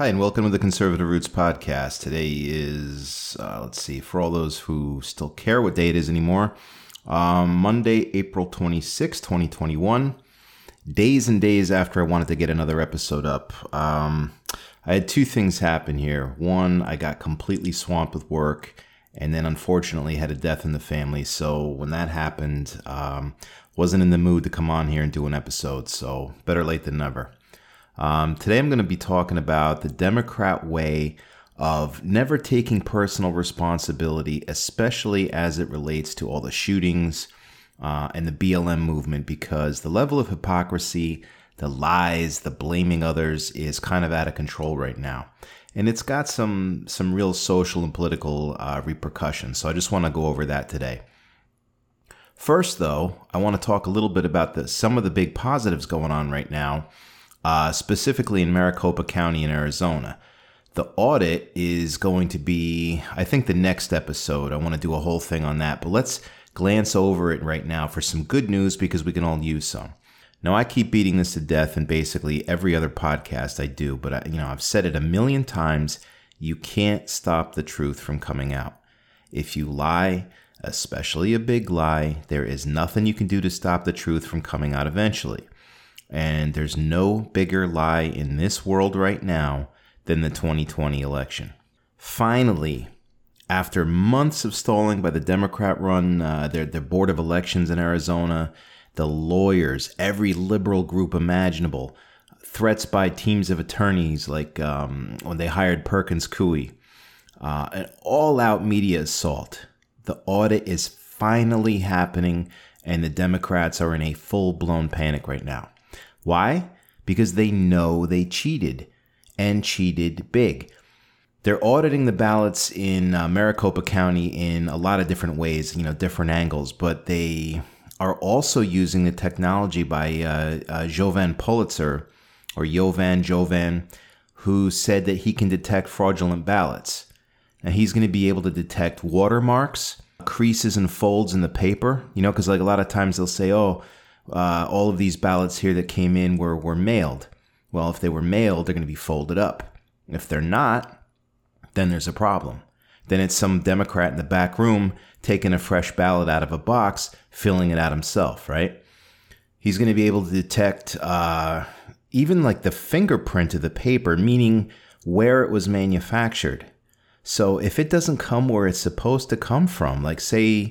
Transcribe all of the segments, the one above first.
Hi, and welcome to the Conservative Roots Podcast. Today is, for all those who still care what day it is anymore, Monday, April 26, 2021. Days and days after I wanted to get another episode up. I had two things happen here. One, I got completely swamped with work, and then unfortunately had a death in the family. So when that happened, wasn't in the mood to come on here and do an episode. So better late than never. Today I'm going to be talking about the Democrat way of never taking personal responsibility, especially as it relates to all the shootings and the BLM movement, because the level of hypocrisy, the lies, the blaming others is kind of out of control right now. And it's got some real social and political repercussions. So I just want to go over that today. First, though, I want to talk a little bit about some of the big positives going on right now. Specifically in Maricopa County in Arizona. The audit is going to be, I think, the next episode. I want to do a whole thing on that, but let's glance over it right now for some good news because we can all use some. Now, I keep beating this to death in basically every other podcast I do, but I've said it a million times. You can't stop the truth from coming out. If you lie, especially a big lie, there is nothing you can do to stop the truth from coming out eventually. And there's no bigger lie in this world right now than the 2020 election. Finally, after months of stalling by the Democrat-run their Board of Elections in Arizona, the lawyers, every liberal group imaginable, threats by teams of attorneys like when they hired Perkins Coie, an all-out media assault. The audit is finally happening, and the Democrats are in a full-blown panic right now. Why? Because they know they cheated, and cheated big. They're auditing the ballots in Maricopa County in a lot of different ways, different angles, but they are also using the technology by Jovan Pulitzer, or Jovan, who said that he can detect fraudulent ballots. Now, he's going to be able to detect watermarks, creases and folds in the paper, because like a lot of times they'll say, all of these ballots here that came in were mailed. Well, if they were mailed, they're going to be folded up. If they're not, then there's a problem. Then it's some Democrat in the back room taking a fresh ballot out of a box, filling it out himself, right? He's going to be able to detect even like the fingerprint of the paper, meaning where it was manufactured. So if it doesn't come where it's supposed to come from, like say,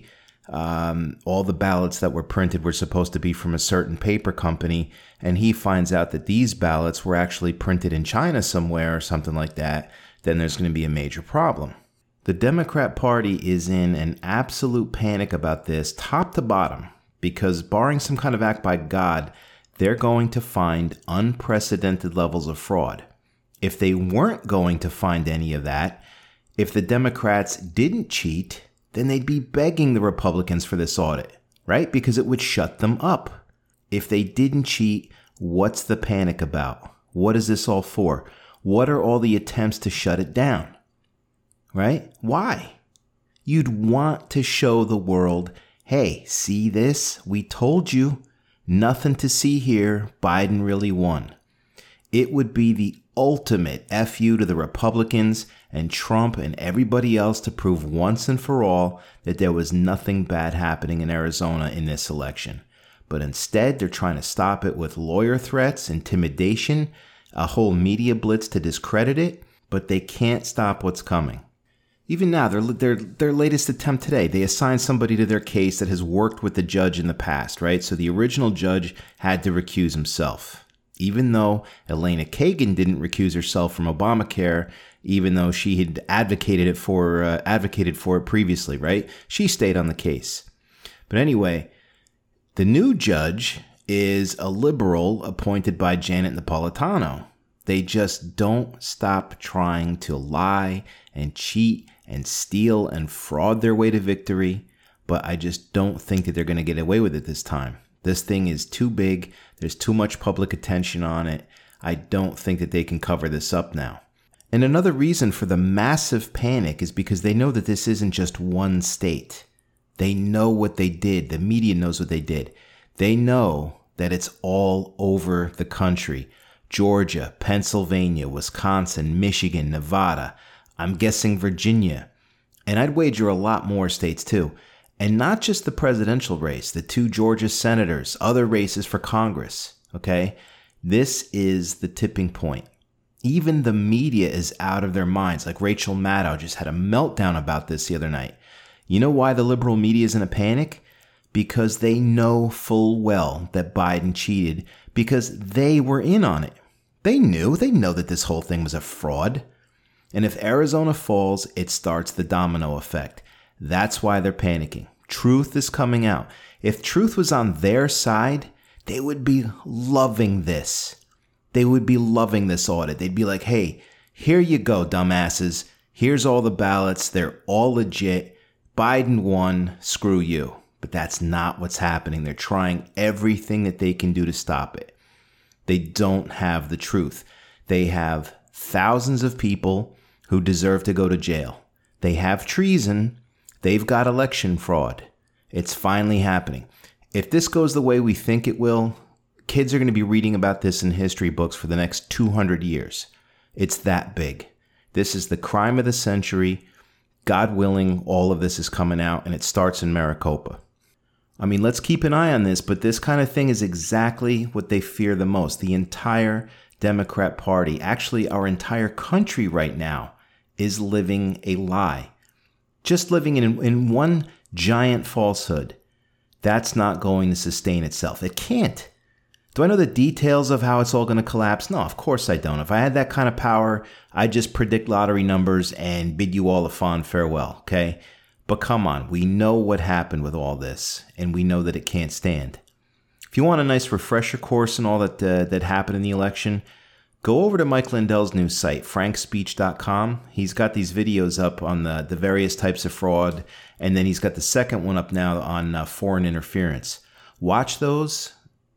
all the ballots that were printed were supposed to be from a certain paper company, and he finds out that these ballots were actually printed in China somewhere or something like that, then there's going to be a major problem. The Democrat Party is in an absolute panic about this, top to bottom, because barring some kind of act by God, they're going to find unprecedented levels of fraud. If they weren't going to find any of that, if the Democrats didn't cheat, then they'd be begging the Republicans for this audit, right? Because it would shut them up. If they didn't cheat, what's the panic about? What is this all for? What are all the attempts to shut it down, right? Why? You'd want to show the world, hey, see this? We told you. Nothing to see here. Biden really won. It would be the ultimate FU to the Republicans and Trump and everybody else to prove once and for all that there was nothing bad happening in Arizona in this election. But instead, they're trying to stop it with lawyer threats, intimidation, a whole media blitz to discredit it, but they can't stop what's coming. Even now, their latest attempt today, they assigned somebody to their case that has worked with the judge in the past, right? So the original judge had to recuse himself. Even though Elena Kagan didn't recuse herself from Obamacare, even though she had advocated for it previously, right? She stayed on the case. But anyway, the new judge is a liberal appointed by Janet Napolitano. They just don't stop trying to lie and cheat and steal and fraud their way to victory. But I just don't think that they're going to get away with it this time. This thing is too big. There's too much public attention on it. I don't think that they can cover this up now. And another reason for the massive panic is because they know that this isn't just one state. They know what they did. The media knows what they did. They know that it's all over the country. Georgia, Pennsylvania, Wisconsin, Michigan, Nevada, I'm guessing Virginia, and I'd wager a lot more states too. And not just the presidential race, the 2 Georgia senators, other races for Congress, okay? This is the tipping point. Even the media is out of their minds. Like Rachel Maddow just had a meltdown about this the other night. You know why the liberal media is in a panic? Because they know full well that Biden cheated because they were in on it. They know that this whole thing was a fraud. And if Arizona falls, it starts the domino effect. That's why they're panicking. Truth is coming out. If truth was on their side, they would be loving this. They would be loving this audit. They'd be like, hey, here you go, dumbasses. Here's all the ballots. They're all legit. Biden won. Screw you. But that's not what's happening. They're trying everything that they can do to stop it. They don't have the truth. They have thousands of people who deserve to go to jail. They have treason. They've got election fraud. It's finally happening. If this goes the way we think it will, kids are going to be reading about this in history books for the next 200 years. It's that big. This is the crime of the century. God willing, all of this is coming out, and it starts in Maricopa. I mean, let's keep an eye on this, but this kind of thing is exactly what they fear the most. The entire Democrat Party, actually our entire country right now, is living a lie. Just living in one giant falsehood. That's not going to sustain itself. It can't. Do I know the details of how it's all going to collapse? No, of course I don't. If I had that kind of power, I'd just predict lottery numbers and bid you all a fond farewell, okay? But come on, we know what happened with all this, and we know that it can't stand. If you want a nice refresher course and all that happened in the election, go over to Mike Lindell's new site, frankspeech.com. He's got these videos up on the various types of fraud, and then he's got the second one up now on foreign interference. Watch those,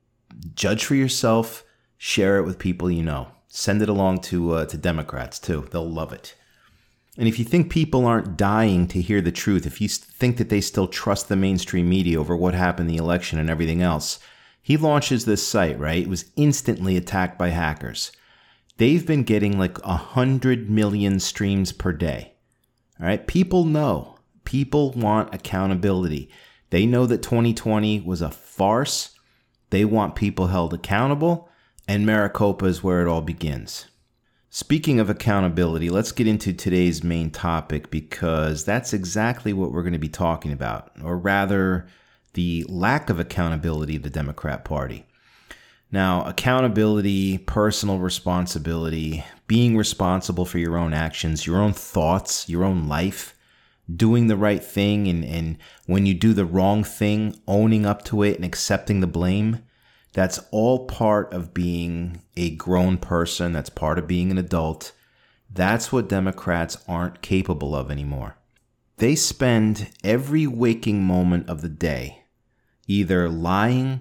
judge for yourself, share it with people you know. Send it along to Democrats, too. They'll love it. And if you think people aren't dying to hear the truth, if you think that they still trust the mainstream media over what happened in the election and everything else, he launches this site, right? It was instantly attacked by hackers. They've been getting like 100 million streams per day. All right. People know. People want accountability. They know that 2020 was a farce. They want people held accountable. And Maricopa is where it all begins. Speaking of accountability, let's get into today's main topic because that's exactly what we're going to be talking about, or rather, the lack of accountability of the Democrat Party. Now, accountability, personal responsibility, being responsible for your own actions, your own thoughts, your own life, doing the right thing, and when you do the wrong thing, owning up to it and accepting the blame, that's all part of being a grown person. That's part of being an adult. That's what Democrats aren't capable of anymore. They spend every waking moment of the day either lying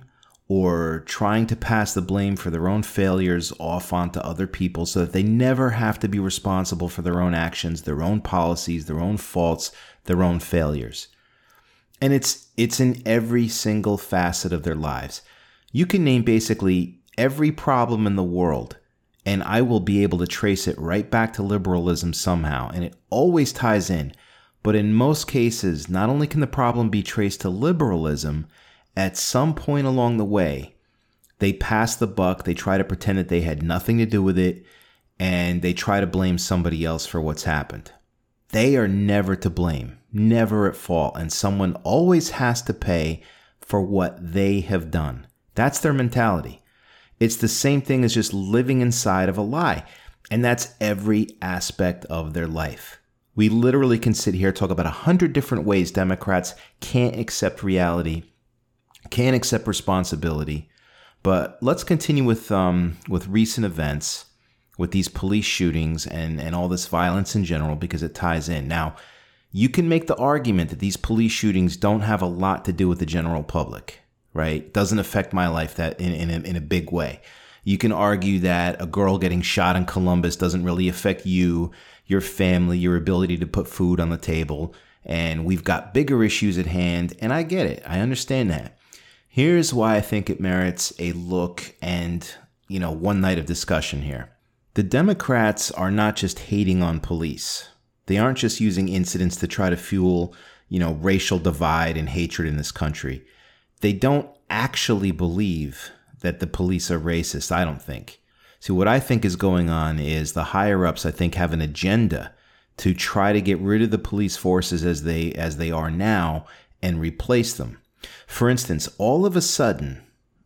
or trying to pass the blame for their own failures off onto other people so that they never have to be responsible for their own actions, their own policies, their own faults, their own failures. And it's in every single facet of their lives. You can name basically every problem in the world, and I will be able to trace it right back to liberalism somehow, and it always ties in. But in most cases, not only can the problem be traced to liberalism, at some point along the way, they pass the buck, they try to pretend that they had nothing to do with it, and they try to blame somebody else for what's happened. They are never to blame, never at fault, and someone always has to pay for what they have done. That's their mentality. It's the same thing as just living inside of a lie. And that's every aspect of their life. We literally can sit here and talk about 100 different ways Democrats can't accept reality, can't accept responsibility. But let's continue with recent events, with these police shootings and all this violence in general, because it ties in. Now, you can make the argument that these police shootings don't have a lot to do with the general public. Right? Doesn't affect my life that in a big way. You can argue that a girl getting shot in Columbus doesn't really affect you, your family, your ability to put food on the table. And we've got bigger issues at hand. And I get it. I understand that. Here's why I think it merits a look and one night of discussion here. The Democrats are not just hating on police. They aren't just using incidents to try to fuel, racial divide and hatred in this country. They don't actually believe that the police are racist, I don't think. See, what I think is going on is the higher-ups, I think, have an agenda to try to get rid of the police forces as they are now and replace them. For instance, all of a sudden,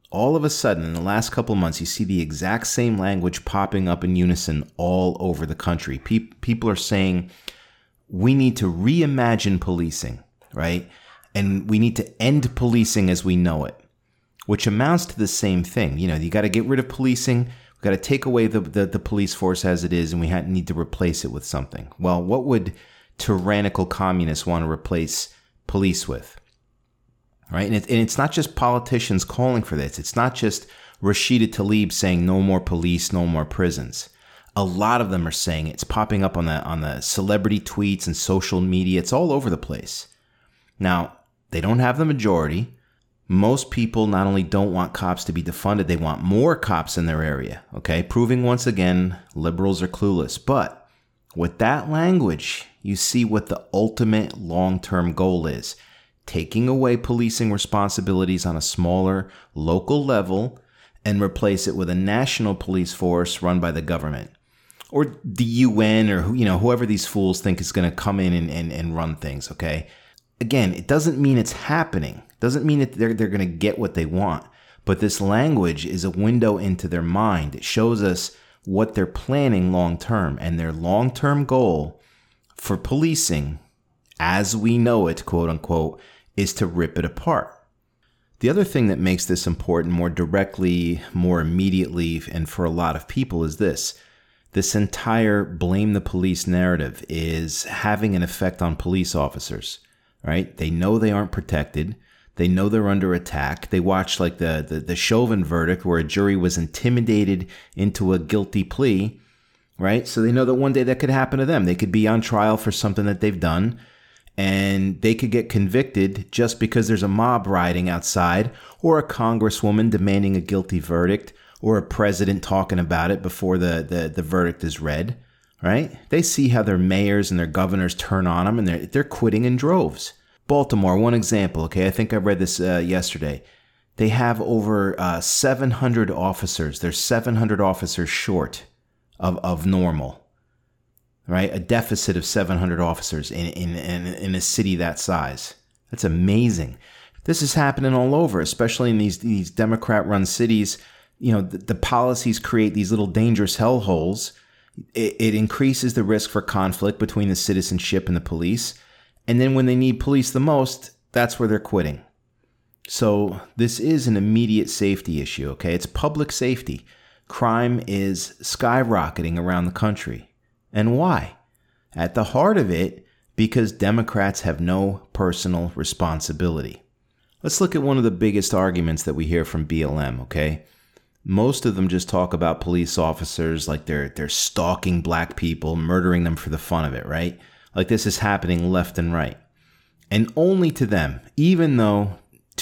in the last couple of months, you see the exact same language popping up in unison all over the country. People are saying, we need to reimagine policing, right? And we need to end policing as we know it, which amounts to the same thing. You got to get rid of policing. We've got to take away the police force as it is, and we need to replace it with something. Well, what would tyrannical communists want to replace police with? Right? And it's not just politicians calling for this. It's not just Rashida Tlaib saying no more police, no more prisons. A lot of them are saying it. It's popping up on the celebrity tweets and social media. It's all over the place. Now, they don't have the majority. Most people not only don't want cops to be defunded, they want more cops in their area. Okay, proving once again, liberals are clueless. But with that language, you see what the ultimate long-term goal is. Taking away policing responsibilities on a smaller local level and replace it with a national police force run by the government or the UN or whoever these fools think is going to come in and run things. Okay. Again, it doesn't mean it's happening. Doesn't mean that they're going to get what they want. But this language is a window into their mind. It shows us what they're planning long term, and their long term goal for policing, as we know it, quote unquote, is to rip it apart. The other thing that makes this important more directly, more immediately, and for a lot of people is this. This entire blame the police narrative is having an effect on police officers, right? They know they aren't protected. They know they're under attack. They watched like the Chauvin verdict where a jury was intimidated into a guilty plea, right? So they know that one day that could happen to them. They could be on trial for something that they've done, and they could get convicted just because there's a mob rioting outside, or a congresswoman demanding a guilty verdict, or a president talking about it before the verdict is read, right? They see how their mayors and their governors turn on them, and they're quitting in droves. Baltimore, one example, okay? I think I read this yesterday. They have over 700 officers. They're 700 officers short of normal. Right? A deficit of 700 officers in a city that size. That's amazing. This is happening all over, especially in these Democrat-run cities. The policies create these little dangerous hellholes. It increases the risk for conflict between the citizenship and the police. And then when they need police the most, that's where they're quitting. So this is an immediate safety issue, okay? It's public safety. Crime is skyrocketing around the country. And why? At the heart of it, because Democrats have no personal responsibility. Let's look at one of the biggest arguments that we hear from BLM, okay? Most of them just talk about police officers like they're stalking black people, murdering them for the fun of it, right? Like this is happening left and right. And only to them, even though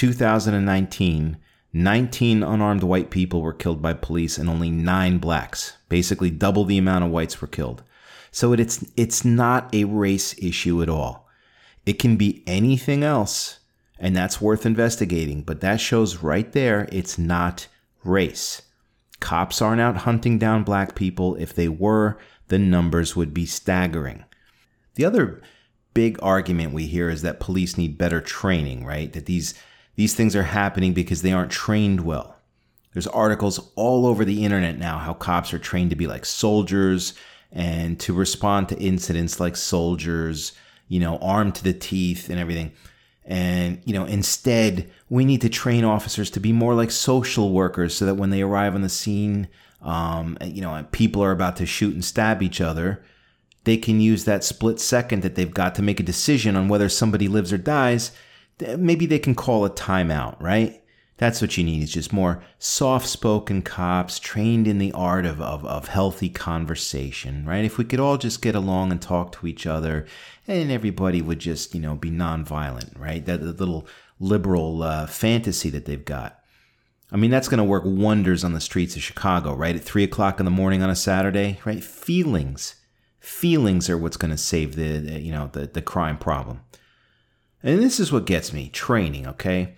2019, 19 unarmed white people were killed by police and only 9 blacks, basically double the amount of whites were killed. So it's not a race issue at all. It can be anything else, and that's worth investigating. But that shows right there it's not race. Cops aren't out hunting down black people. If they were, the numbers would be staggering. The other big argument we hear is that police need better training, right? That these things are happening because they aren't trained well. There's articles all over the internet now how cops are trained to be like soldiers and to respond to incidents like soldiers, armed to the teeth and everything. And, instead, we need to train officers to be more like social workers so that when they arrive on the scene, and people are about to shoot and stab each other, they can use that split second that they've got to make a decision on whether somebody lives or dies. Maybe they can call a timeout, right? That's what you need, is just more soft-spoken cops trained in the art of healthy conversation, right? If we could all just get along and talk to each other and everybody would just, be nonviolent, right? That little liberal fantasy that they've got. I mean, that's going to work wonders on the streets of Chicago, right? At 3 o'clock in the morning on a Saturday, right? Feelings are what's going to save the crime problem. And this is what gets me, training, okay?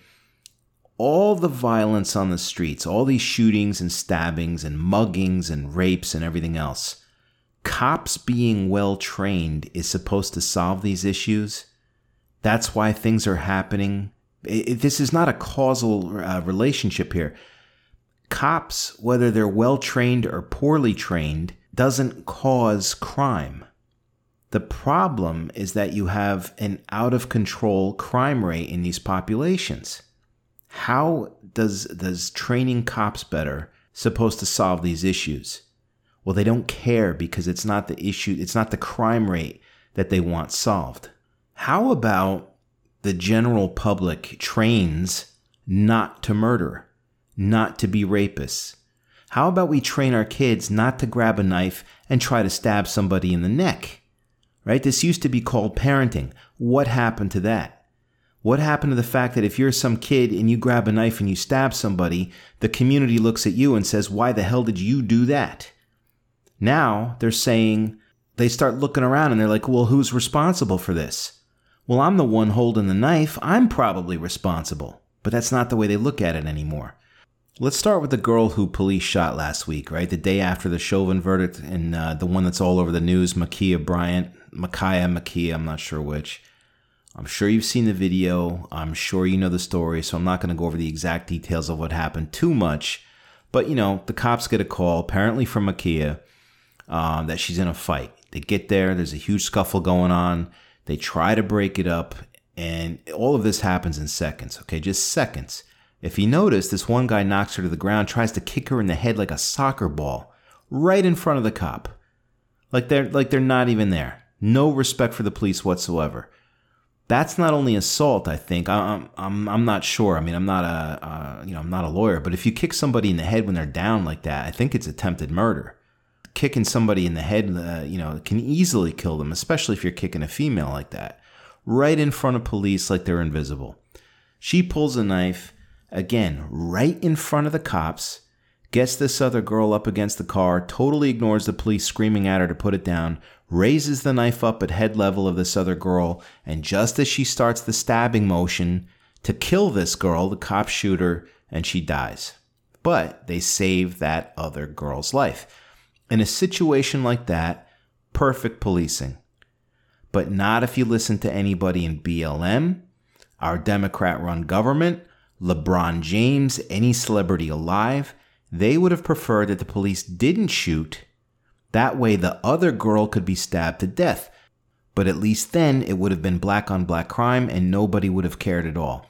All the violence on the streets, all these shootings and stabbings and muggings and rapes and everything else, cops being well trained is supposed to solve these issues. That's why things are happening. This is not a causal relationship here. Cops, whether they're well trained or poorly trained, doesn't cause crime. The problem is that you have an out of control crime rate in these populations. How does training cops better supposed to solve these issues? Well, they don't care because it's not the issue, it's not the crime rate that they want solved. How about the general public trains not to murder, not to be rapists? How about we train our kids not to grab a knife and try to stab somebody in the neck? Right? This used to be called parenting. What happened to that? What happened to the fact that if you're some kid and you grab a knife and you stab somebody, the community looks at you and says, why the hell did you do that? Now they're saying, they start looking around and they're like, well, who's responsible for this? Well, I'm the one holding the knife. I'm probably responsible. But that's not the way they look at it anymore. Let's start with the girl who police shot last week, right? The day after the Chauvin verdict, and the one that's all over the news, Ma'Khia, I'm not sure which. I'm sure you've seen the video. I'm sure you know the story, so I'm not going to go over the exact details of what happened too much. But, the cops get a call, apparently from Ma'Khia, that she's in a fight. They get there. There's a huge scuffle going on. They try to break it up, and all of this happens in seconds, okay? Just seconds. If you notice, this one guy knocks her to the ground, tries to kick her in the head like a soccer ball, right in front of the cop. Like they're not even there. No respect for the police whatsoever. That's not only assault, I think. I'm not sure. I mean, I'm not a lawyer, but if you kick somebody in the head when they're down like that, I think it's attempted murder. Kicking somebody in the head, can easily kill them, especially if you're kicking a female like that. Right in front of police like they're invisible. She pulls a knife, again, right in front of the cops, gets this other girl up against the car, totally ignores the police screaming at her to put it down, raises the knife up at head level of this other girl, and just as she starts the stabbing motion to kill this girl, the cops shoot her and she dies. But they save that other girl's life. In a situation like that, perfect policing. But not if you listen to anybody in BLM, our Democrat-run government, LeBron James, any celebrity alive. They would have preferred that the police didn't shoot. That way the other girl could be stabbed to death. But at least then it would have been black on black crime and nobody would have cared at all.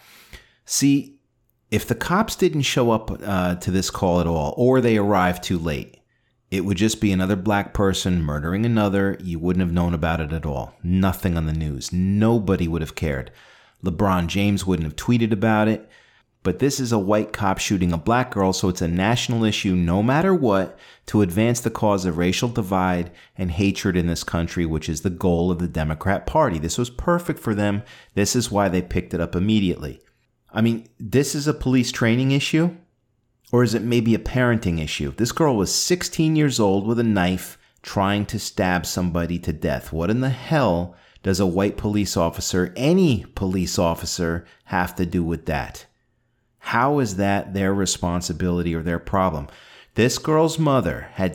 See, if the cops didn't show up to this call at all, or they arrived too late, it would just be another black person murdering another. You wouldn't have known about it at all. Nothing on the news. Nobody would have cared. LeBron James wouldn't have tweeted about it. But this is a white cop shooting a black girl, so it's a national issue no matter what to advance the cause of racial divide and hatred in this country, which is the goal of the Democrat Party. This was perfect for them. This is why they picked it up immediately. I mean, this is a police training issue, or is it maybe a parenting issue? This girl was 16 years old with a knife trying to stab somebody to death. What in the hell does a white police officer, any police officer, have to do with that? How is that their responsibility or their problem? This girl's mother had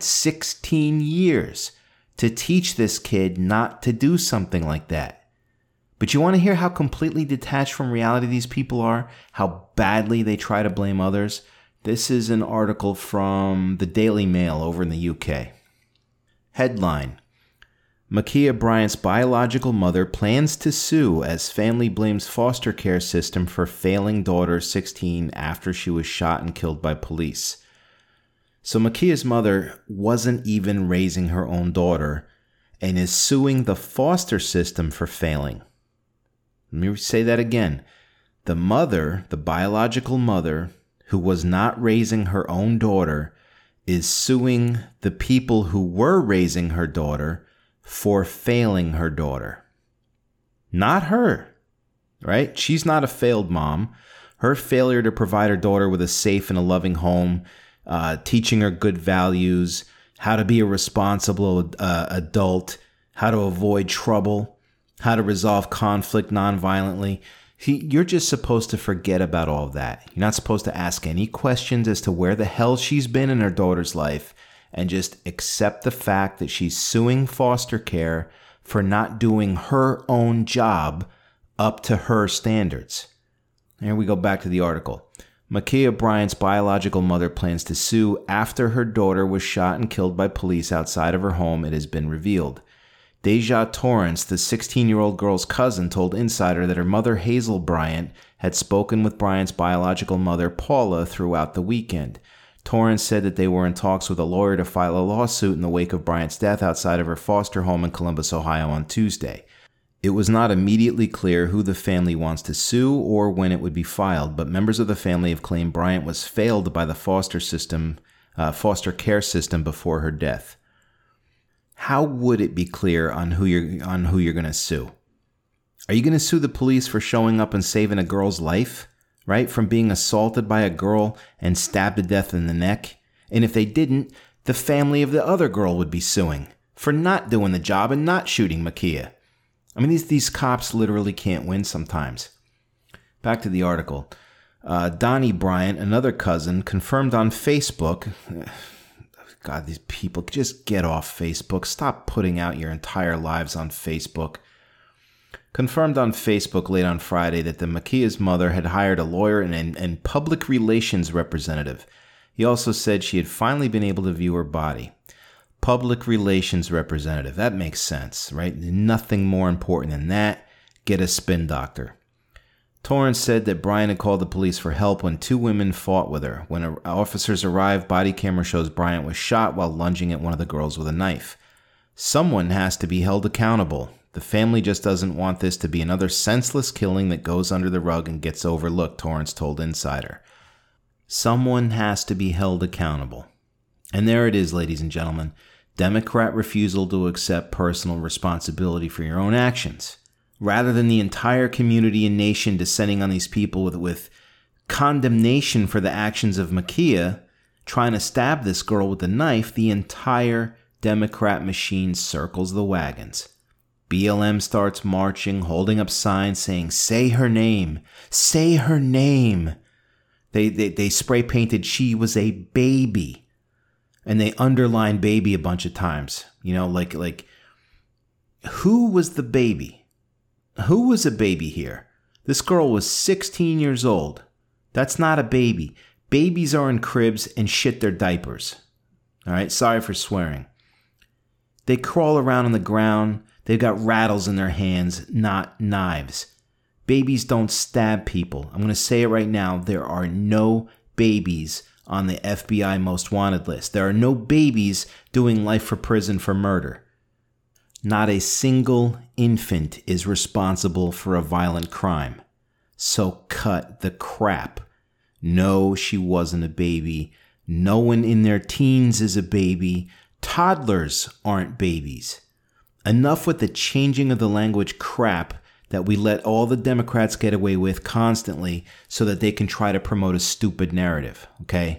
16 years to teach this kid not to do something like that. But you want to hear how completely detached from reality these people are? How badly they try to blame others? This is an article from the Daily Mail over in the UK. Headline: Ma'Khia Bryant's biological mother plans to sue as family blames foster care system for failing daughter 16 after she was shot and killed by police. So Ma'Khia's mother wasn't even raising her own daughter and is suing the foster system for failing. Let me say that again. The mother, the biological mother, who was not raising her own daughter, is suing the people who were raising her daughter for failing her daughter. Not her, right? She's not a failed mom. Her failure to provide her daughter with a safe and a loving home, teaching her good values, how to be a responsible adult, how to avoid trouble, how to resolve conflict nonviolently. You're just supposed to forget about all of that. You're not supposed to ask any questions as to where the hell she's been in her daughter's life, and just accept the fact that she's suing foster care for not doing her own job up to her standards. Here we go back to the article. Ma'Khia Bryant's biological mother plans to sue after her daughter was shot and killed by police outside of her home, it has been revealed. Deja Torrance, the 16-year-old girl's cousin, told Insider that her mother, Hazel Bryant, had spoken with Bryant's biological mother, Paula, throughout the weekend. Torrance said that they were in talks with a lawyer to file a lawsuit in the wake of Bryant's death outside of her foster home in Columbus, Ohio on Tuesday. It was not immediately clear who the family wants to sue or when it would be filed, but members of the family have claimed Bryant was failed by the foster care system before her death. How would it be clear on who you're going to sue? Are you going to sue the police for showing up and saving a girl's life, right? From being assaulted by a girl and stabbed to death in the neck? And if they didn't, the family of the other girl would be suing for not doing the job and not shooting Ma'Khia. I mean, these cops literally can't win sometimes. Back to the article. Donnie Bryant, another cousin, confirmed on Facebook. God, these people, just get off Facebook. Stop putting out your entire lives on Facebook. Confirmed on Facebook late on Friday that the Ma'Khia's mother had hired a lawyer and public relations representative. He also said she had finally been able to view her body. Public relations representative. That makes sense, right? Nothing more important than that. Get a spin doctor. Torrance said that Bryant had called the police for help when two women fought with her. When officers arrived, body camera shows Bryant was shot while lunging at one of the girls with a knife. Someone has to be held accountable. The family just doesn't want this to be another senseless killing that goes under the rug and gets overlooked, Torrance told Insider. Someone has to be held accountable. And there it is, ladies and gentlemen. Democrat refusal to accept personal responsibility for your own actions. Rather than the entire community and nation descending on these people with condemnation for the actions of Ma'Khia, trying to stab this girl with a knife, the entire Democrat machine circles the wagons. BLM starts marching, holding up signs saying, "Say her name, say her name." They spray painted, "She was a baby." And they underline baby a bunch of times. You know, like, who was the baby? Who was a baby here? This girl was 16 years old. That's not a baby. Babies are in cribs and shit their diapers. All right, sorry for swearing. They crawl around on the ground. They've got rattles in their hands, not knives. Babies don't stab people. I'm going to say it right now. There are no babies on the FBI most wanted list. There are no babies doing life for prison for murder. Not a single infant is responsible for a violent crime. So cut the crap. No, she wasn't a baby. No one in their teens is a baby. Toddlers aren't babies. Enough with the changing of the language crap that we let all the Democrats get away with constantly so that they can try to promote a stupid narrative, okay?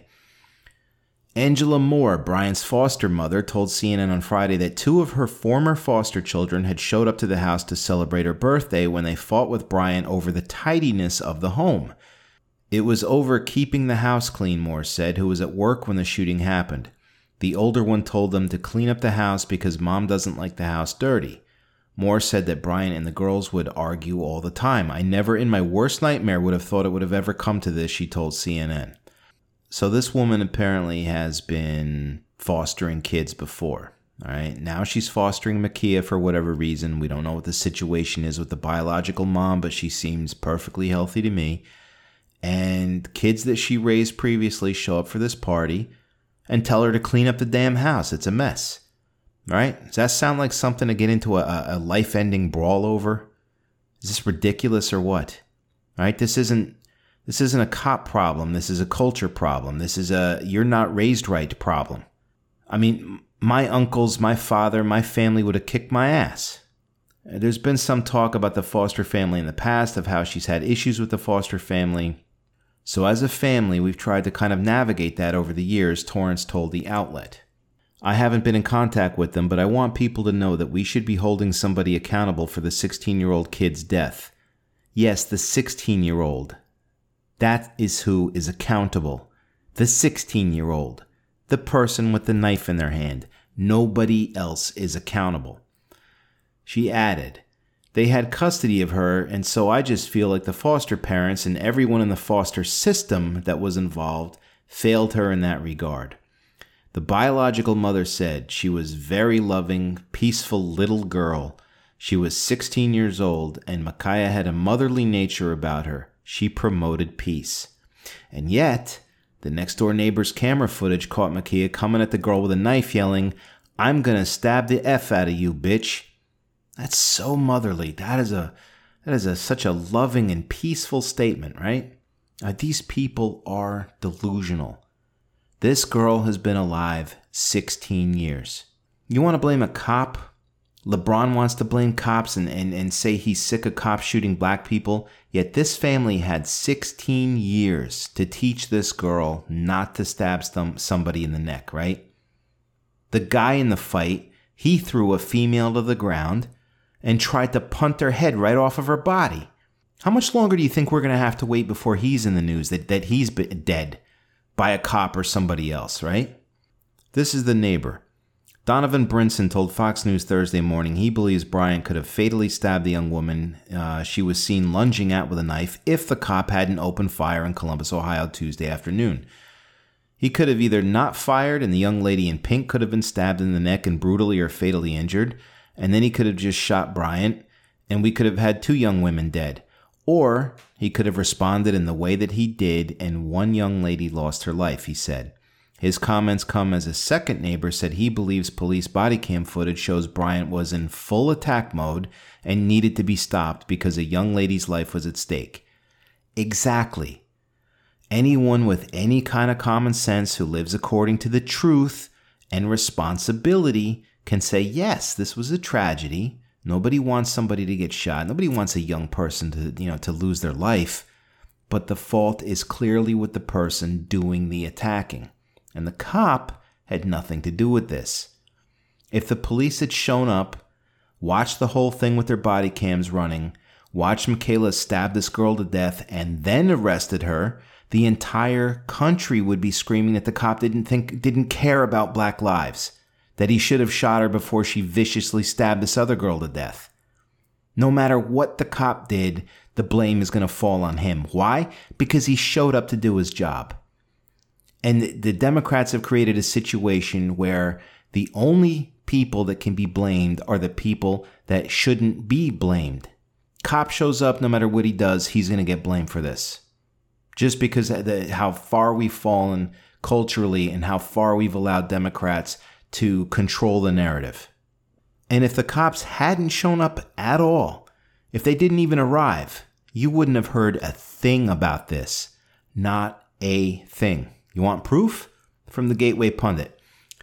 Angela Moore, Bryant's foster mother, told CNN on Friday that two of her former foster children had showed up to the house to celebrate her birthday when they fought with Bryant over the tidiness of the home. It was over keeping the house clean, Moore said, who was at work when the shooting happened. The older one told them to clean up the house because Mom doesn't like the house dirty. Moore said that Bryant and the girls would argue all the time. "I never in my worst nightmare would have thought it would have ever come to this," she told CNN. So this woman apparently has been fostering kids before. All right. Now she's fostering Ma'Khia for whatever reason. We don't know what the situation is with the biological mom, but she seems perfectly healthy to me. And kids that she raised previously show up for this party and tell her to clean up the damn house. It's a mess. All right? Does that sound like something to get into a life-ending brawl over? Is this ridiculous or what? All right? This isn't a cop problem. This is a culture problem. This is a you're not raised right problem. I mean, my uncles, my father, my family would have kicked my ass. There's been some talk about the foster family in the past, of how she's had issues with the foster family. So as a family, we've tried to kind of navigate that over the years, Torrance told the outlet. I haven't been in contact with them, but I want people to know that we should be holding somebody accountable for the 16-year-old kid's death. Yes, the 16-year-old. That is who is accountable. The 16-year-old. The person with the knife in their hand. Nobody else is accountable. She added, they had custody of her, and so I just feel like the foster parents and everyone in the foster system that was involved failed her in that regard. The biological mother said she was very loving, peaceful little girl. She was 16 years old, and Ma'Khia had a motherly nature about her. She promoted peace. And yet, the next-door neighbor's camera footage caught Ma'Khia coming at the girl with a knife, yelling, "I'm gonna stab the F out of you, bitch." That's so motherly. That is such a loving and peaceful statement, right? These people are delusional. This girl has been alive 16 years. You want to blame a cop? LeBron wants to blame cops and say he's sick of cops shooting black people. Yet this family had 16 years to teach this girl not to stab somebody in the neck, right? The guy in the fight, he threw a female to the ground and tried to punt her head right off of her body. How much longer do you think we're going to have to wait before he's in the news that he's been dead by a cop or somebody else, right? This is the neighbor. Donovan Brinson told Fox News Thursday morning he believes Bryant could have fatally stabbed the young woman she was seen lunging at with a knife if the cop hadn't opened fire in Columbus, Ohio, Tuesday afternoon. He could have either not fired and the young lady in pink could have been stabbed in the neck and brutally or fatally injured, and then he could have just shot Bryant, and we could have had two young women dead. Or he could have responded in the way that he did, and one young lady lost her life, he said. His comments come as a second neighbor said he believes police body cam footage shows Bryant was in full attack mode and needed to be stopped because a young lady's life was at stake. Exactly. Anyone with any kind of common sense who lives according to the truth and responsibility can say, yes, this was a tragedy. Nobody wants somebody to get shot. Nobody wants a young person to lose their life. But the fault is clearly with the person doing the attacking. And the cop had nothing to do with this. If the police had shown up, watched the whole thing with their body cams running, watched Michaela stab this girl to death, and then arrested her, the entire country would be screaming that the cop didn't care about black lives, that he should have shot her before she viciously stabbed this other girl to death. No matter what the cop did, the blame is going to fall on him. Why? Because he showed up to do his job. And the Democrats have created a situation where the only people that can be blamed are the people that shouldn't be blamed. Cop shows up, no matter what he does, he's going to get blamed for this. Just because of how far we've fallen culturally and how far we've allowed Democrats to control the narrative. And if the cops hadn't shown up at all, if they didn't even arrive, you wouldn't have heard a thing about this. Not a thing. You want proof? From the Gateway Pundit.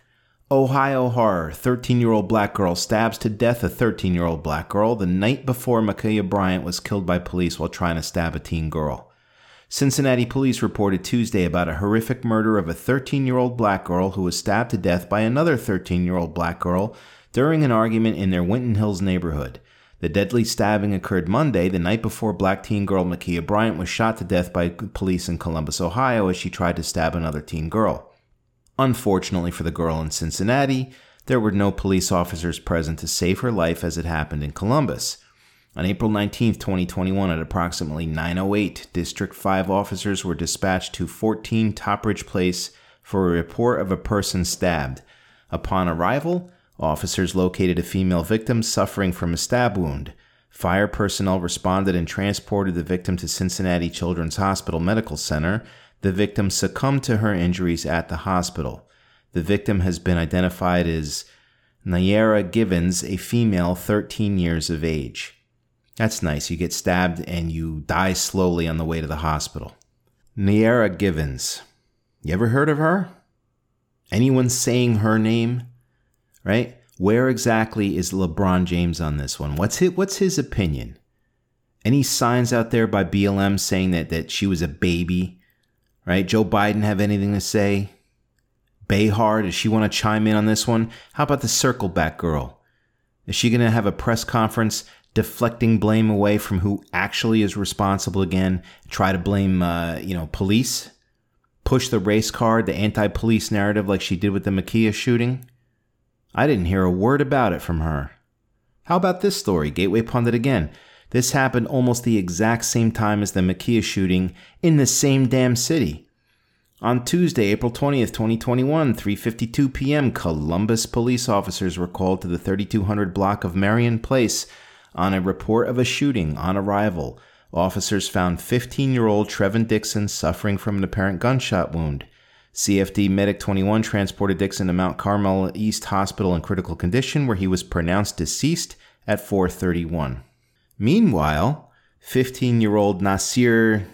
Ohio horror. 13-year-old black girl stabs to death a 13-year-old black girl the night before Ma'Khia Bryant was killed by police while trying to stab a teen girl. Cincinnati police reported Tuesday about a horrific murder of a 13-year-old black girl who was stabbed to death by another 13-year-old black girl during an argument in their Winton Hills neighborhood. The deadly stabbing occurred Monday, the night before black teen girl Ma'Khia Bryant was shot to death by police in Columbus, Ohio, as she tried to stab another teen girl. Unfortunately for the girl in Cincinnati, there were no police officers present to save her life as it happened in Columbus. On April 19, 2021, at approximately 9:08, District 5 officers were dispatched to 14 Topridge Place for a report of a person stabbed. Upon arrival, officers located a female victim suffering from a stab wound. Fire personnel responded and transported the victim to Cincinnati Children's Hospital Medical Center. The victim succumbed to her injuries at the hospital. The victim has been identified as Nayara Givens, a female 13 years of age. That's nice. You get stabbed and you die slowly on the way to the hospital. Nayara Givens. You ever heard of her? Anyone saying her name? Right? Where exactly is LeBron James on this one? What's his opinion? Any signs out there by BLM saying that she was a baby right? Joe Biden have anything to say? Behar, does she want to chime in on this one? How about the Circle Back girl? Is she going to have a press conference deflecting blame away from who actually is responsible again? Try to blame, police? Push the race card, the anti-police narrative like she did with the Makia shooting? I didn't hear a word about it from her. How about this story? Gateway Pundit again. This happened almost the exact same time as the Makia shooting in the same damn city. On Tuesday, April 20th, 2021, 3:52 p.m., Columbus police officers were called to the 3200 block of Marion Place on a report of a shooting. On arrival, officers found 15-year-old Trevin Dixon suffering from an apparent gunshot wound. CFD Medic 21 transported Dixon to Mount Carmel East Hospital in critical condition, where he was pronounced deceased at 4:31. Meanwhile, 15-year-old Nasir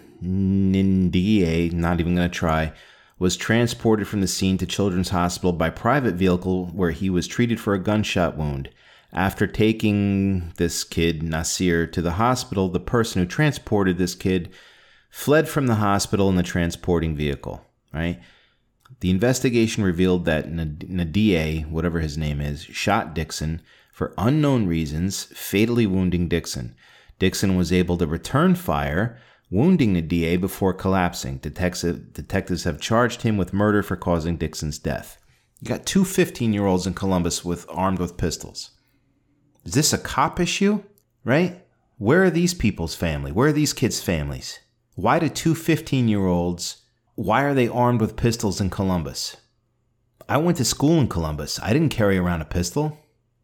Ndie, not even going to try, was transported from the scene to Children's Hospital by private vehicle, where he was treated for a gunshot wound. After taking this kid, Nasir, to the hospital, the person who transported this kid fled from the hospital in the transporting vehicle, right? The investigation revealed that Ndie, whatever his name is, shot Dixon for unknown reasons, fatally wounding Dixon. Dixon was able to return fire, wounding Ndie before collapsing. Detectives have charged him with murder for causing Dixon's death. You got two 15-year-olds in Columbus armed with pistols. Is this a cop issue? Right? Where are these people's family? Where are these kids' families? Why do two 15-year-olds, why are they armed with pistols in Columbus? I went to school in Columbus. I didn't carry around a pistol.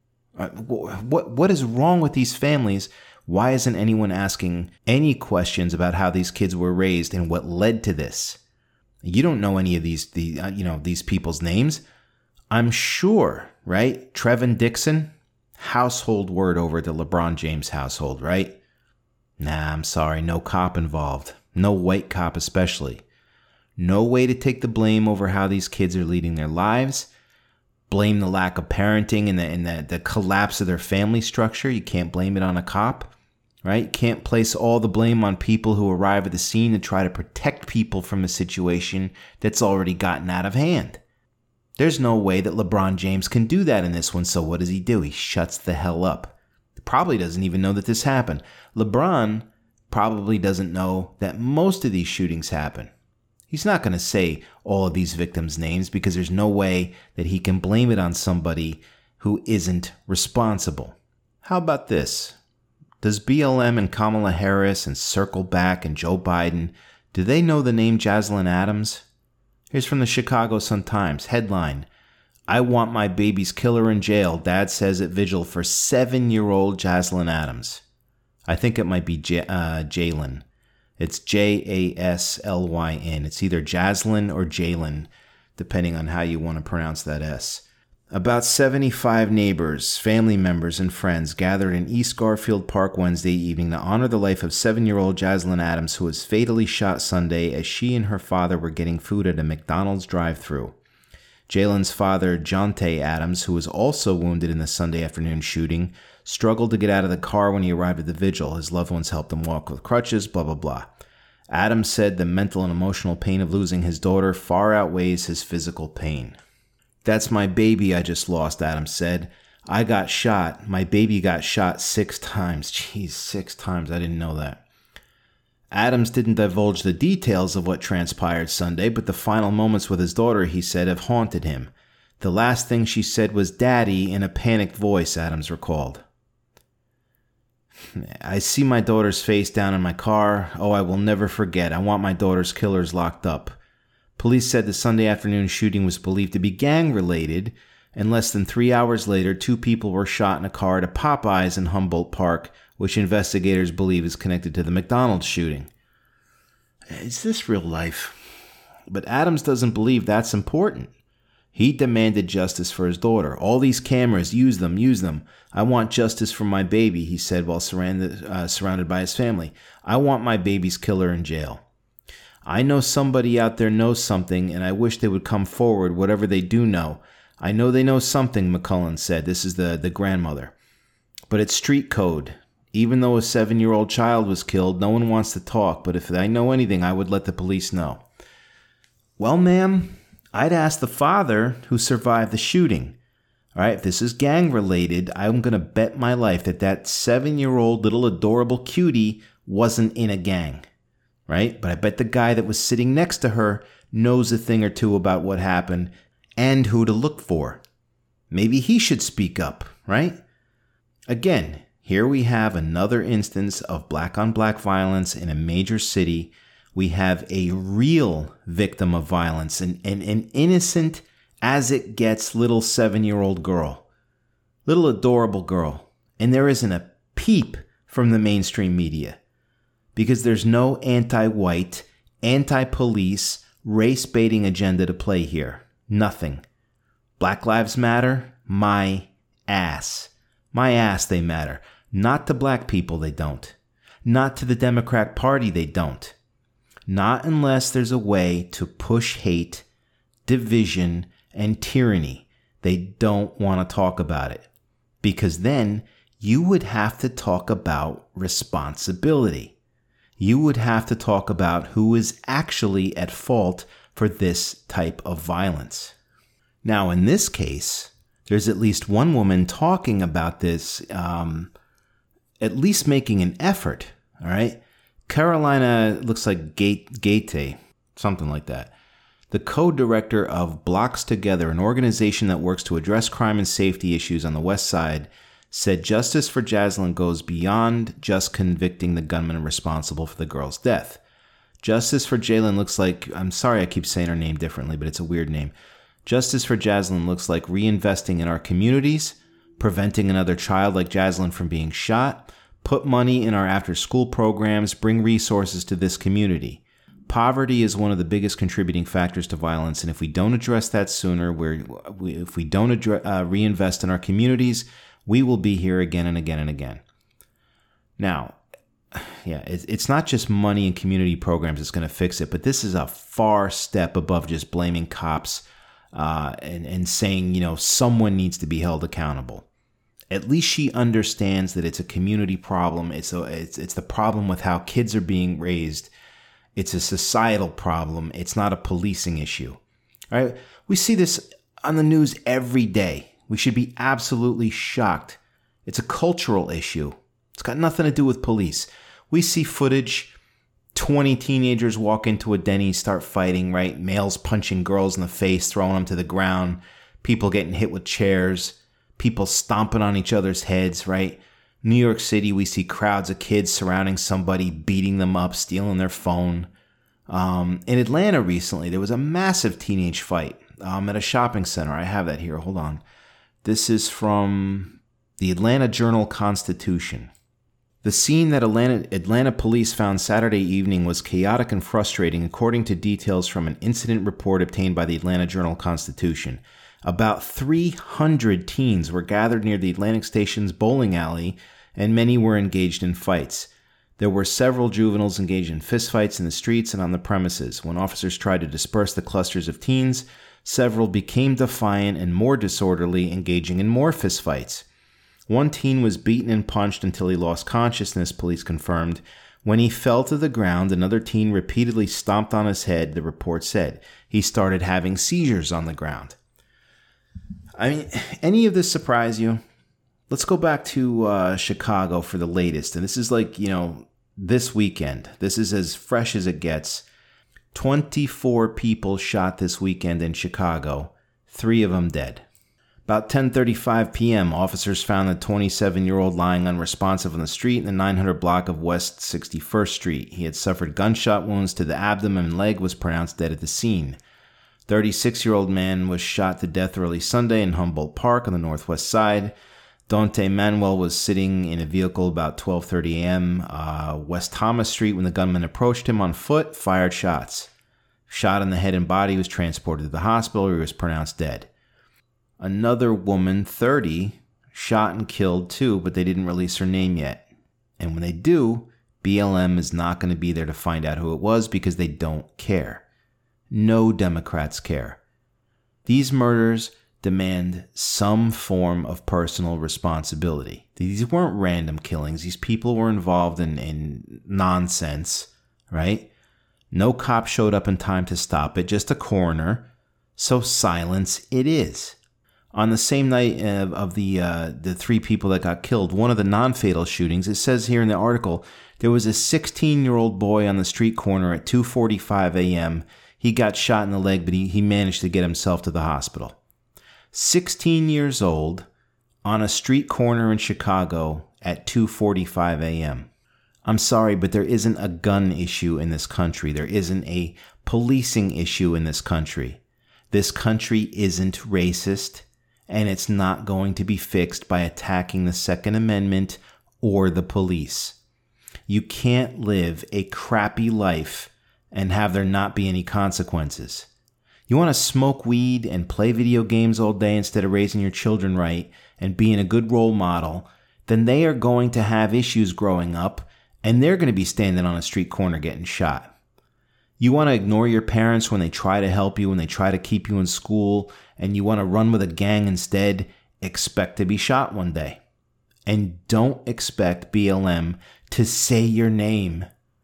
What is wrong with these families? Why isn't anyone asking any questions about how these kids were raised and what led to this? You don't know any of these people's names. I'm sure, right? Trevin Dixon, household word over at the LeBron James household, right? Nah, I'm sorry, no cop involved. No white cop especially. No way to take the blame over how these kids are leading their lives. Blame the lack of parenting and the collapse of their family structure. You can't blame it on a cop. Right? Can't place all the blame on people who arrive at the scene to try to protect people from a situation that's already gotten out of hand. There's no way that LeBron James can do that in this one, so what does he do? He shuts the hell up. Probably doesn't even know that this happened. LeBron probably doesn't know that most of these shootings happen. He's not going to say all of these victims' names because there's no way that he can blame it on somebody who isn't responsible. How about this? Does BLM and Kamala Harris and Circle Back and Joe Biden, do they know the name Jaslyn Adams? Here's from the Chicago Sun-Times. Headline, I want my baby's killer in jail. Dad says at vigil for 7-year-old Jaslyn Adams. I think it might be Jalen. It's Jaslyn. It's either Jaslyn or Jalen, depending on how you want to pronounce that S. About 75 neighbors, family members, and friends gathered in East Garfield Park Wednesday evening to honor the life of 7-year-old Jaslyn Adams, who was fatally shot Sunday as she and her father were getting food at a McDonald's drive-thru. Jalen's father, Jonte Adams, who was also wounded in the Sunday afternoon shooting, struggled to get out of the car when he arrived at the vigil. His loved ones helped him walk with crutches, blah, blah, blah. Adams said the mental and emotional pain of losing his daughter far outweighs his physical pain. That's my baby I just lost, Adams said. I got shot. My baby got shot 6 times. Jeez, 6 times. I didn't know that. Adams didn't divulge the details of what transpired Sunday, but the final moments with his daughter, he said, have haunted him. The last thing she said was "Daddy" in a panicked voice, Adams recalled. I see my daughter's face down in my car. Oh, I will never forget. I want my daughter's killers locked up. Police said the Sunday afternoon shooting was believed to be gang-related, and less than 3 hours later, 2 people were shot in a car at a Popeyes in Humboldt Park, which investigators believe is connected to the McDonald's shooting. Is this real life? But Adams doesn't believe that's important. He demanded justice for his daughter. All these cameras, use them, use them. I want justice for my baby, he said while surrounded by his family. I want my baby's killer in jail. I know somebody out there knows something, and I wish they would come forward, whatever they do know. I know they know something, McCullen said. This is the grandmother. But it's street code. Even though a 7-year-old child was killed, no one wants to talk, but if I know anything, I would let the police know. Well, ma'am, I'd ask the father who survived the shooting. All right, if this is gang related, I'm going to bet my life that 7-year-old little adorable cutie wasn't in a gang, right? But I bet the guy that was sitting next to her knows a thing or two about what happened and who to look for. Maybe he should speak up, right? Again, here we have another instance of black-on-black violence in a major city. We have a real victim of violence, an innocent as it gets little 7-year-old girl, little adorable girl. And there isn't a peep from the mainstream media because there's no anti-white, anti-police, race-baiting agenda to play here. Nothing. Black Lives Matter? My ass. My ass they matter. Not to black people they don't. Not to the Democrat Party they don't. Not unless there's a way to push hate, division, and tyranny. They don't want to talk about it. Because then you would have to talk about responsibility. You would have to talk about who is actually at fault for this type of violence. Now, in this case, there's at least one woman talking about this, at least making an effort, all right? Carolina looks like Gate, something like that. The co-director of Blocks Together, an organization that works to address crime and safety issues on the West Side, said justice for Jaslyn goes beyond just convicting the gunman responsible for the girl's death. Justice for Jaylyn looks like, I'm sorry I keep saying her name differently, but it's a weird name. Justice for Jaslyn looks like reinvesting in our communities, preventing another child like Jaslyn from being shot, put money in our after-school programs, bring resources to this community. Poverty is one of the biggest contributing factors to violence, and if we don't address that sooner, if we don't reinvest in our communities, we will be here again and again and again. Now, yeah, it's not just money and community programs that's going to fix it, but this is a far step above just blaming cops and saying, someone needs to be held accountable. At least she understands that it's a community problem. It's the problem with how kids are being raised. It's a societal problem. It's not a policing issue. All right? We see this on the news every day. We should be absolutely shocked. It's a cultural issue. It's got nothing to do with police. We see footage, 20 teenagers walk into a Denny's, start fighting, right? Males punching girls in the face, throwing them to the ground, people getting hit with chairs, people stomping on each other's heads, right? New York City, we see crowds of kids surrounding somebody, beating them up, stealing their phone. In Atlanta recently, there was a massive teenage fight at a shopping center. I have that here. Hold on. This is from the Atlanta Journal-Constitution. The scene that Atlanta police found Saturday evening was chaotic and frustrating, according to details from an incident report obtained by the Atlanta Journal-Constitution. About 300 teens were gathered near the Atlantic Station's bowling alley, and many were engaged in fights. There were several juveniles engaged in fistfights in the streets and on the premises. When officers tried to disperse the clusters of teens, several became defiant and more disorderly, engaging in more fistfights. One teen was beaten and punched until he lost consciousness, police confirmed. When he fell to the ground, another teen repeatedly stomped on his head, the report said. He started having seizures on the ground. I mean, any of this surprise you? Let's go back to Chicago for the latest. And this is like, this weekend. This is as fresh as it gets. 24 people shot this weekend in Chicago. 3 of them dead. About 10:35 p.m., officers found the 27-year-old lying unresponsive on the street in the 900 block of West 61st Street. He had suffered gunshot wounds to the abdomen and leg, was pronounced dead at the scene. 36-year-old man was shot to death early Sunday in Humboldt Park on the northwest side. Dante Manuel was sitting in a vehicle about 12:30 a.m. West Thomas Street when the gunman approached him on foot, fired shots. Shot in the head and body, was transported to the hospital where he was pronounced dead. Another woman, 30, shot and killed too, but they didn't release her name yet. And when they do, BLM is not going to be there to find out who it was because they don't care. No Democrats care. These murders demand some form of personal responsibility. These weren't random killings. These people were involved in nonsense, right? No cop showed up in time to stop it, just a coroner. So silence it is. On the same night of the 3 people that got killed, one of the non-fatal shootings, it says here in the article, there was a 16-year-old boy on the street corner at 2:45 a.m. He got shot in the leg, but he managed to get himself to the hospital. 16 years old on a street corner in Chicago at 2:45 a.m. I'm sorry, but there isn't a gun issue in this country. There isn't a policing issue in this country. This country isn't racist, and it's not going to be fixed by attacking the Second Amendment or the police. You can't live a crappy life and have there not be any consequences. You want to smoke weed and play video games all day instead of raising your children right and being a good role model, then they are going to have issues growing up, and they're going to be standing on a street corner getting shot. You want to ignore your parents when they try to help you, when they try to keep you in school, and you want to run with a gang instead, expect to be shot one day. And don't expect BLM to say your name.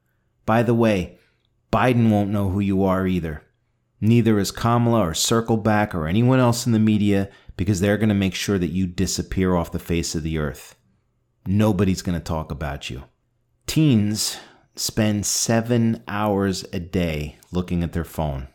By the way, Biden won't know who you are either. Neither is Kamala or Circleback or anyone else in the media, because they're going to make sure that you disappear off the face of the earth. Nobody's going to talk about you. Teens spend 7 hours a day looking at their phone.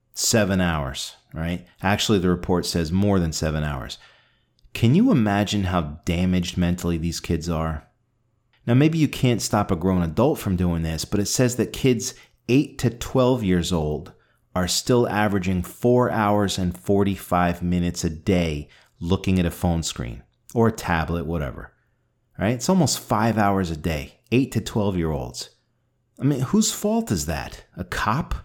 7 hours, right? Actually, the report says more than 7 hours. Can you imagine how damaged mentally these kids are? Now, maybe you can't stop a grown adult from doing this, but it says that kids 8 to 12 years old are still averaging 4 hours and 45 minutes a day looking at a phone screen or a tablet, whatever. Right? It's almost 5 hours a day, 8 to 12-year-olds. I mean, whose fault is that? A cop?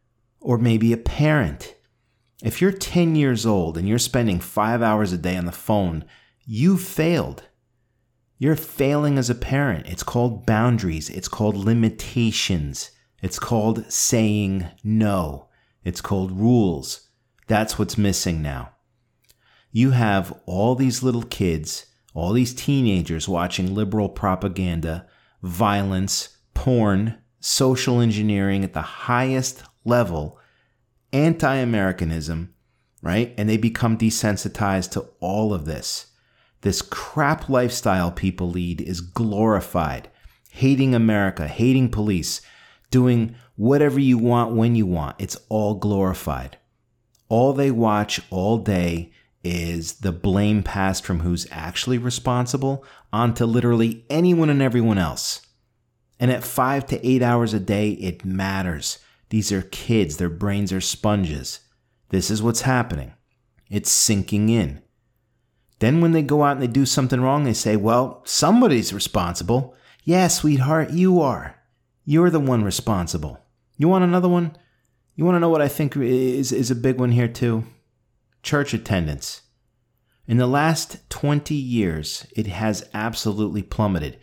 Or maybe a parent? If you're 10 years old and you're spending 5 hours a day on the phone, you failed. You're failing as a parent. It's called boundaries. It's called limitations. It's called saying no. It's called rules. That's what's missing now. You have all these little kids, all these teenagers watching liberal propaganda, violence, porn, social engineering at the highest level, anti-Americanism, right? And they become desensitized to all of this. This crap lifestyle people lead is glorified. Hating America, hating police, doing whatever you want when you want. It's all glorified. All they watch all day is the blame passed from who's actually responsible onto literally anyone and everyone else. And at 5 to 8 hours a day, it matters. These are kids. Their brains are sponges. This is what's happening. It's sinking in. Then when they go out and they do something wrong, they say, well, somebody's responsible. Yeah, sweetheart, you are. You're the one responsible. You want another one? You want to know what I think is a big one here too? Church attendance. In the last 20 years, it has absolutely plummeted.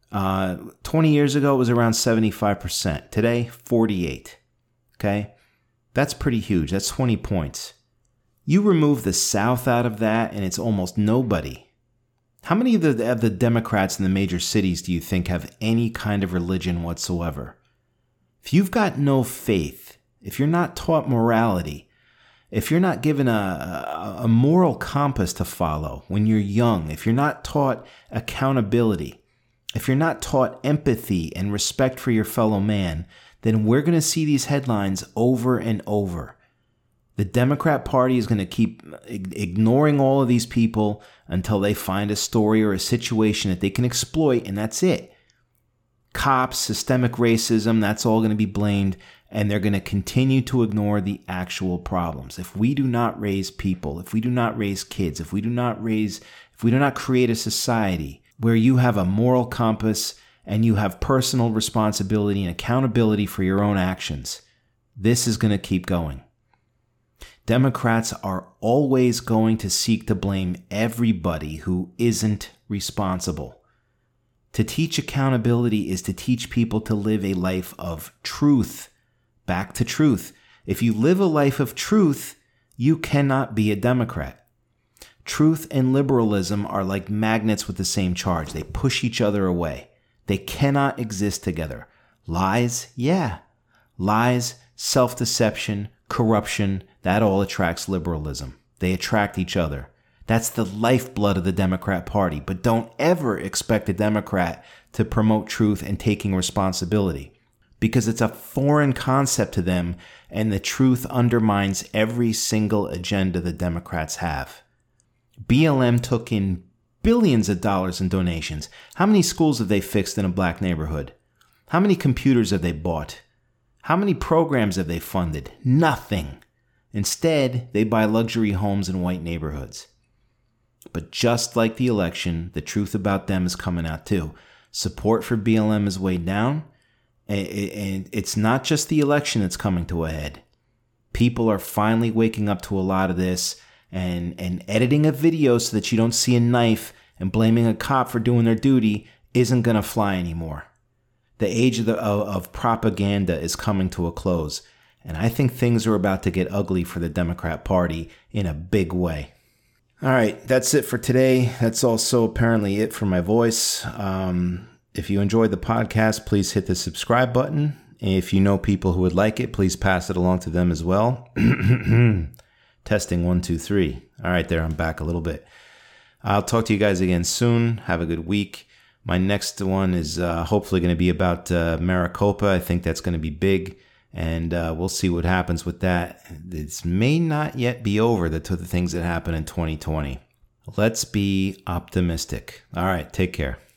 20 years ago, it was around 75%. Today, 48%. Okay? That's pretty huge. That's 20 points. You remove the South out of that, and it's almost nobody. How many of the Democrats in the major cities do you think have any kind of religion whatsoever? If you've got no faith, if you're not taught morality, if you're not given a moral compass to follow when you're young, if you're not taught accountability, if you're not taught empathy and respect for your fellow man, then we're going to see these headlines over and over. The Democrat Party is going to keep ignoring all of these people until they find a story or a situation that they can exploit, and that's it. Cops, systemic racism, that's all going to be blamed, and they're going to continue to ignore the actual problems. If we do not raise people, if we do not raise kids, if we do not create a society where you have a moral compass and you have personal responsibility and accountability for your own actions, this is going to keep going. Democrats are always going to seek to blame everybody who isn't responsible. To teach accountability is to teach people to live a life of truth. Back to truth. If you live a life of truth, you cannot be a Democrat. Truth and liberalism are like magnets with the same charge. They push each other away. They cannot exist together. Lies? Yeah. Lies, self-deception, corruption, that all attracts liberalism. They attract each other. That's the lifeblood of the Democrat Party. But don't ever expect a Democrat to promote truth and taking responsibility, because it's a foreign concept to them, and the truth undermines every single agenda the Democrats have. BLM took in billions of dollars in donations. How many schools have they fixed in a black neighborhood? How many computers have they bought? How many programs have they funded? Nothing. Instead, they buy luxury homes in white neighborhoods. But just like the election, the truth about them is coming out too. Support for BLM is way down, and it's not just the election that's coming to a head. People are finally waking up to a lot of this, and editing a video so that you don't see a knife and blaming a cop for doing their duty isn't going to fly anymore. The age of propaganda is coming to a close, and I think things are about to get ugly for the Democrat Party in a big way. All right, that's it for today. That's also apparently it for my voice. If you enjoyed the podcast, please hit the subscribe button. If you know people who would like it, please pass it along to them as well. Testing 1, 2, 3. All right, there, I'm back a little bit. I'll talk to you guys again soon. Have a good week. My next one is hopefully going to be about Maricopa. I think that's going to be big, and we'll see what happens with that. This may not yet be over, the things that happen in 2020. Let's be optimistic. All right, take care.